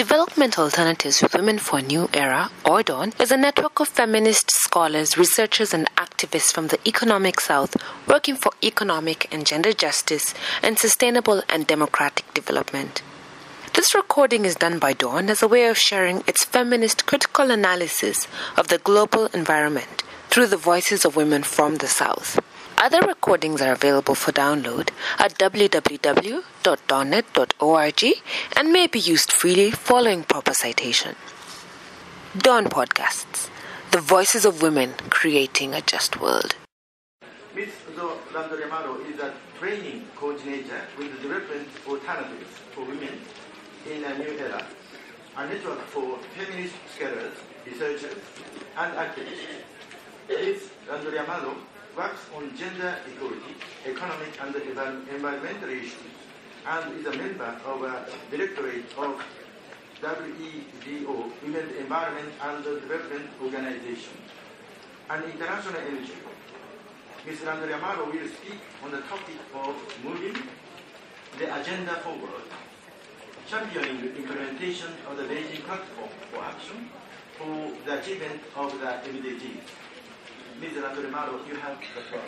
Development Alternatives with Women for a New Era, or DAWN, is a network of feminist scholars, researchers, and activists from the Economic South working for economic and gender justice and sustainable and democratic development. This recording is done by DAWN as a way of sharing its feminist critical analysis of the global environment through the voices of women from the South. Other recordings are available for download at www.dawnnet.org and may be used freely following proper citation. Dawn Podcasts, the voices of women creating a just world. Ms. Landry Amaro is a training coordinator with the Development Alternatives for Women in a New Era, a network for feminist scholars, researchers, and activists. Ms. Landry Amaro works on gender equality, economic and environmental issues, and is a member of a directorate of WEDO, Women Environment and Development Organization, an international NGO. Ms. Landry Amaro will speak on the topic of moving the agenda forward, championing the implementation of the Beijing Platform for Action for the achievement of the MDGs. Ms. Landry Amaro, you have the floor.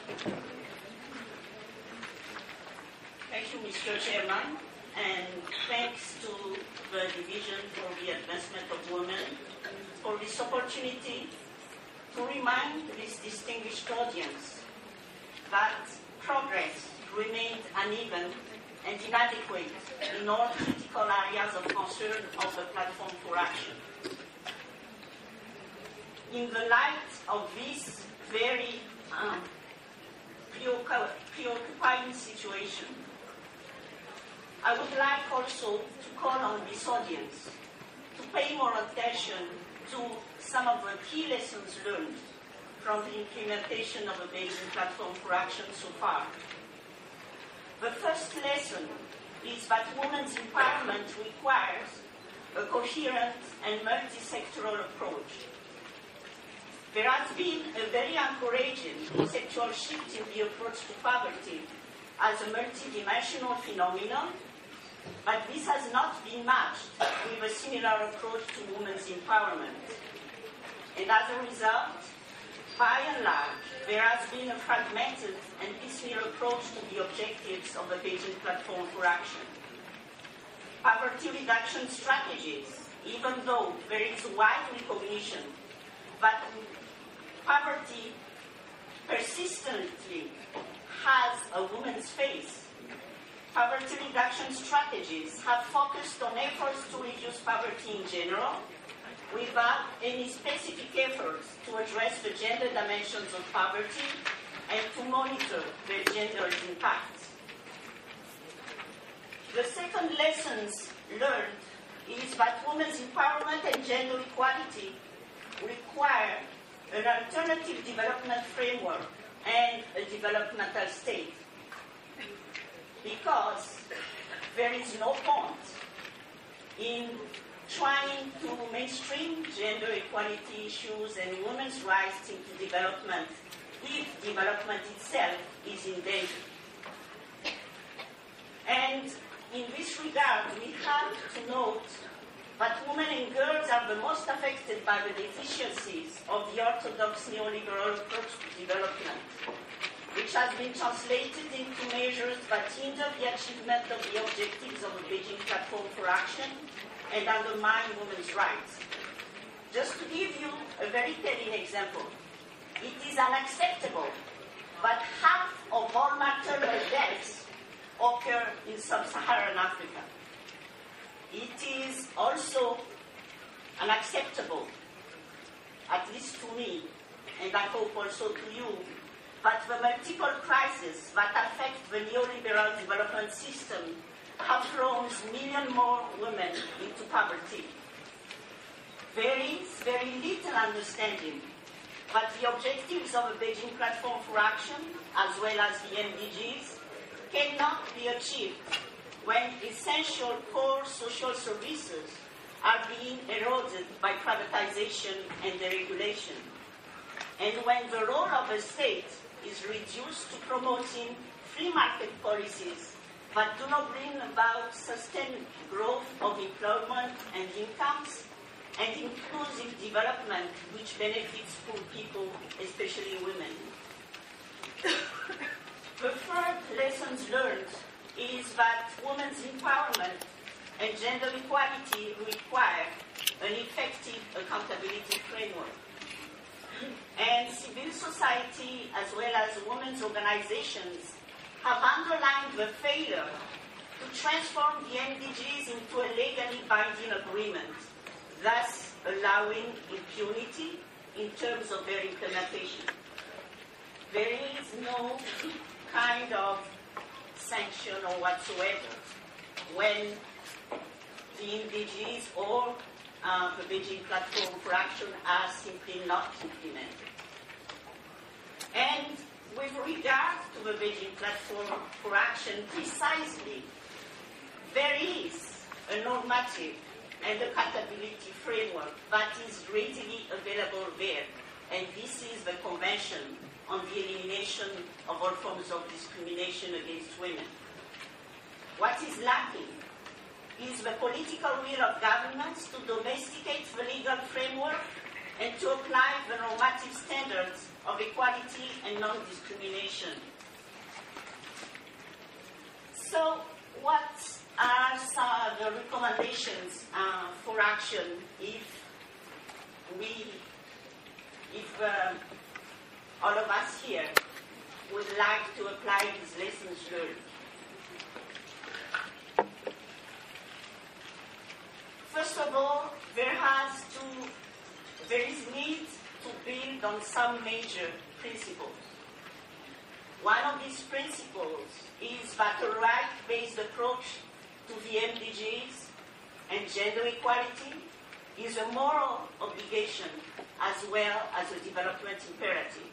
Thank you, Mr. Chairman, and thanks to the Division for the Advancement of Women for this opportunity to remind this distinguished audience that progress remained uneven and inadequate in all critical areas of concern of the Platform for Action. In the light of this very preoccupying situation, I would like also to call on this audience to pay more attention to some of the key lessons learned from the implementation of the Beijing Platform for Action so far. The first lesson is that women's empowerment requires a coherent and multi-sectoral approach. There has been a very encouraging conceptual shift in the approach to poverty as a multidimensional phenomenon, but this has not been matched with a similar approach to women's empowerment. And as a result, by and large, there has been a fragmented and piecemeal approach to the objectives of the Beijing Platform for Action. Poverty reduction strategies, even though there is wide recognition that poverty persistently has a woman's face, poverty reduction strategies have focused on efforts to reduce poverty in general, without any specific efforts to address the gender dimensions of poverty and to monitor their gender impacts. The second lessons learned is that women's empowerment and gender equality require an alternative development framework and a developmental state, because there is no point in trying to mainstream gender equality issues and women's rights into development if development itself is in danger. And in this regard, we have to note that women and girls are the most affected by the deficiencies of the orthodox neoliberal approach to development, which has been translated into measures that hinder the achievement of the objectives of the Beijing Platform for Action and undermine women's rights. Just to give you a very telling example, it is unacceptable that half of all maternal deaths occur in sub-Saharan Africa. It is also unacceptable, at least to me, and I hope also to you, that the multiple crises that affect the neoliberal development system have thrown millions more women into poverty. There is very little understanding that the objectives of the Beijing Platform for Action, as well as the MDGs, cannot be achieved when essential core social services are being eroded by privatization and deregulation, and when the role of the state is reduced to promoting free market policies but do not bring about sustained growth of employment and incomes, and inclusive development which benefits poor people, especially women. The third lessons learned is that women's empowerment and gender equality require an effective accountability framework. And civil society, as well as women's organizations, have underlined the failure to transform the MDGs into a legally binding agreement, thus allowing impunity in terms of their implementation. There is no kind of sanction or whatsoever when the MDGs or the Beijing Platform for Action are simply not implemented. And with regard to the Beijing Platform for Action, precisely, there is a normative and accountability framework that is readily available there, and this is the Convention on the Elimination of All Forms of Discrimination Against Women. What is lacking is the political will of governments to domesticate the legal framework and to apply the normative standards of equality and non-discrimination. So, what are some of the recommendations for action if all of us here would like to apply these lessons learned? First of all, there is need to build on some major principles. One of these principles is that a right-based approach to the MDGs and gender equality is a moral obligation as well as a development imperative.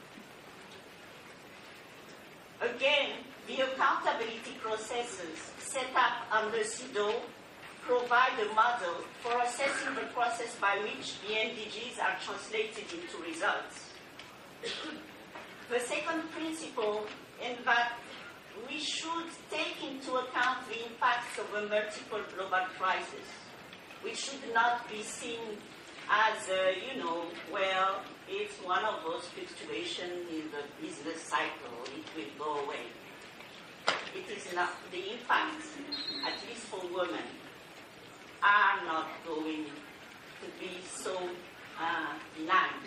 Again, the accountability processes set up under CEDAW provide a model for assessing the process by which the MDGs are translated into results. The second principle is that we should take into account the impacts of a multiple global crisis, which should not be seen as, well, it's one of those fluctuations in the business cycle, it will go away. It is not. The impacts, at least for women, are not going to be so benign.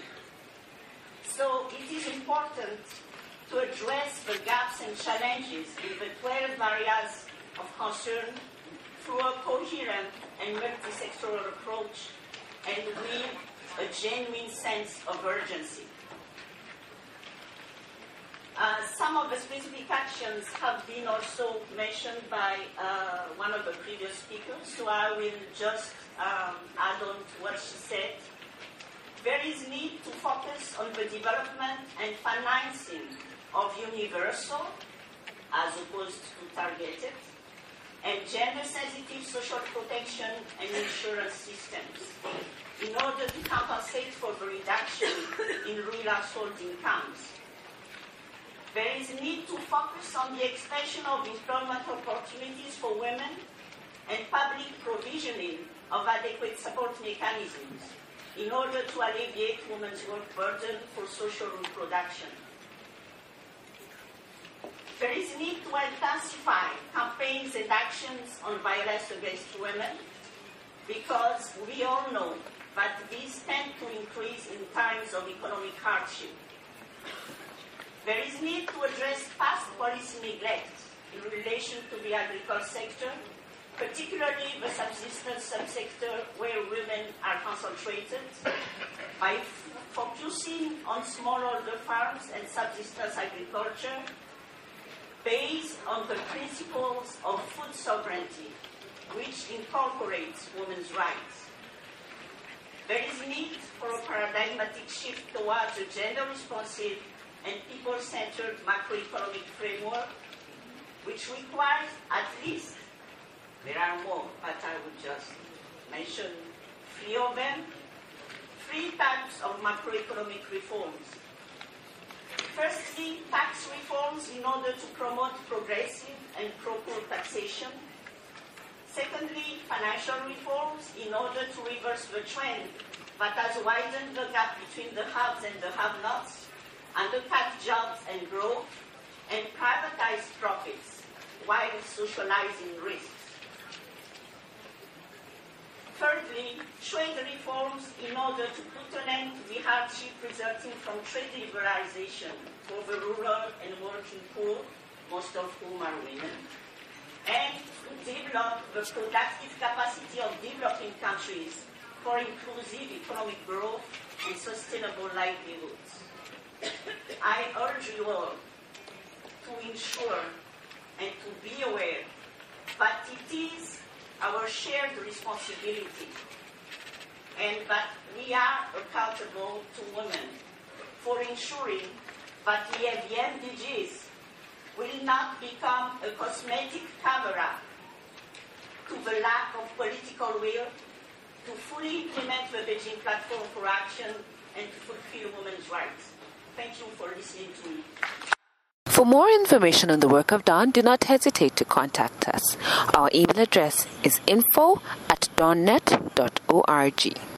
So it is important to address the gaps and challenges in the 12 areas of concern through a coherent and multi-sectoral approach and with a genuine sense of urgency. Some of the specific actions have been also mentioned by one of the previous speakers, so I will just add on to what she said. There is need to focus on the development and financing of universal, as opposed to targeted, and gender-sensitive social protection and insurance systems in order to compensate for the reduction in rural household incomes. There is need to focus on the expansion of employment opportunities for women and public provisioning of adequate support mechanisms in order to alleviate women's work burden for social reproduction. There is need to intensify campaigns and actions on violence against women because we all know that these tend to increase in times of economic hardship. There is need to address past policy neglect in relation to the agricultural sector, particularly the subsistence subsector where women are concentrated, by focusing on smallholder farms and subsistence agriculture based on the principles of food sovereignty, which incorporates women's rights. There is need for a paradigmatic shift towards a gender-responsive and people-centered macroeconomic framework, which requires at least, there are more, but I would just mention 3 of them, 3 types of macroeconomic reforms. Firstly, tax reforms in order to promote progressive and proper taxation. Secondly, financial reforms in order to reverse the trend that has widened the gap between the haves and the have-nots, undercut jobs and growth, and privatized profits while socializing risks. Thirdly, trade reforms in order to put an end to the hardship resulting from trade liberalization for the rural and working poor, most of whom are women, and to develop the productive capacity of developing countries for inclusive economic growth and sustainable livelihoods. I urge you all to ensure and to be aware that it is our shared responsibility and that we are accountable to women for ensuring that the MDGs will not become a cosmetic cover-up to the lack of political will to fully implement the Beijing Platform for Action and to fulfill women's rights. Thank you for listening to me. For more information on the work of Dawn, do not hesitate to contact us. Our email address is info@dawnnet.org.